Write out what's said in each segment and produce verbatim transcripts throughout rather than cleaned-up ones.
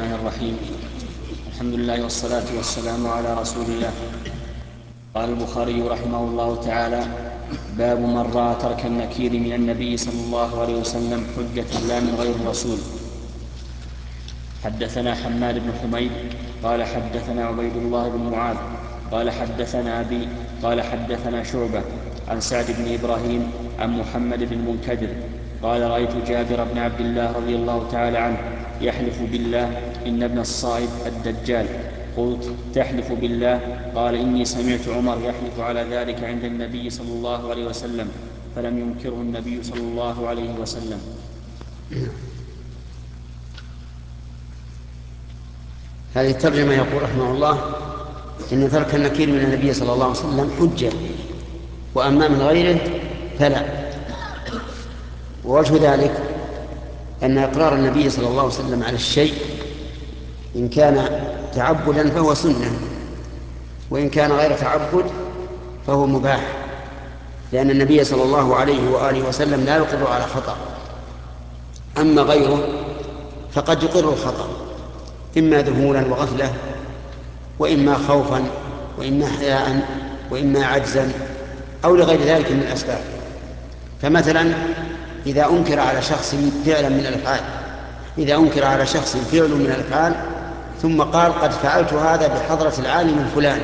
الرحمن الرحيم. الحمد لله والصلاة والسلام على رسول الله. قال البخاري رحمه الله تعالى: باب من رأى ترك النكير من النبي صلى الله عليه وسلم حجة لا من غير الرسول. حدثنا حماد بن حميد قال حدثنا عبيد الله بن معاذ قال حدثنا أبي قال حدثنا شعبة عن سعد بن إبراهيم عن محمد بن المنكدر قال: رأيت جابر بن عبد الله رضي الله تعالى عنه يحلف بالله إن ابن الصائب الدجال. قلت: تحلف بالله؟ قال: إني سمعت عمر يحلف على ذلك عند النبي صلى الله عليه وسلم فلم ينكره النبي صلى الله عليه وسلم. هذه الترجمة يقول رحمه الله إن ترك النكير من النبي صلى الله عليه وسلم حجة، وأما من غيره فلا. ووجه ذلك أن إقرار النبي صلى الله عليه وسلم على الشيء إن كان تعبدا فهو سنة، وإن كان غير تعبد فهو مباح، لأن النبي صلى الله عليه وآله وسلم لا يقر على خطأ. أما غيره فقد يقر الخطأ، إما ذهولا وغفلة، وإما خوفا، وإما حياء، وإما عجزا، أو لغير ذلك من الأسباب. فمثلا إذا أنكر على شخص فعلا من الأفعال إذا أنكر على شخص فعل من الأفعال ثم قال: قد فعلت هذا بحضرة العالم الفلاني،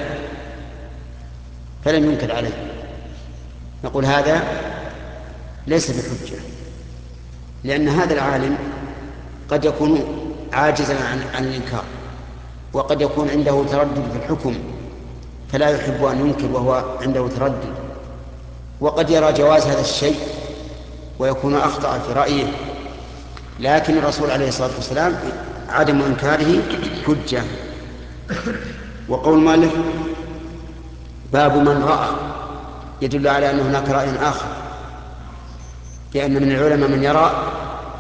فلم ينكر عليه، نقول هذا ليس بحجة، لأن هذا العالم قد يكون عاجزا عن, عن الإنكار، وقد يكون عنده تردد في الحكم فلا يحب أن ينكر وهو عنده تردد، وقد يرى جواز هذا الشيء ويكون أخطأ في رأيه، لكن الرسول عليه الصلاة والسلام عدم إنكاره حجة. وقول مالك باب من رأى يدل على أن هناك رأي آخر، لأن من العلماء من يرى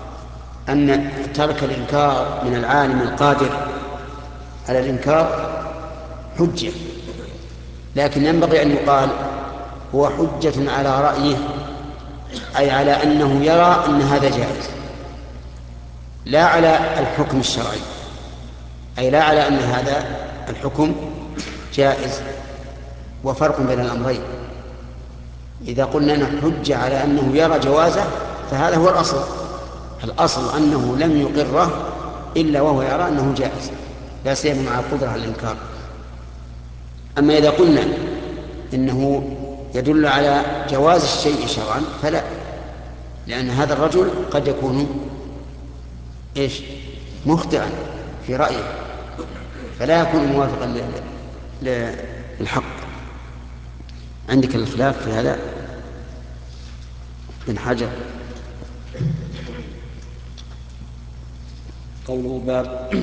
أن ترك الإنكار من العالم القادر على الإنكار حجة، لكن ينبغي أن يقال هو حجة على رأيه، أي على أنه يرى أن هذا جائز، لا على الحكم الشرعي، أي لا على أن هذا الحكم جائز. وفرق بين الأمرين. إذا قلنا أنه حجة على أنه يرى جوازه فهذا هو الأصل، الأصل أنه لم يقره إلا وهو يرى أنه جائز، لا سيما مع القدرة على الإنكار. أما إذا قلنا إنه يدل على جواز الشيء شرعا فلا، لأن هذا الرجل قد يكون إيش مخطئا في رأيه، فلا يكون موافقا للحق. عندك الخلاف في هذا بن حجر. قوله باب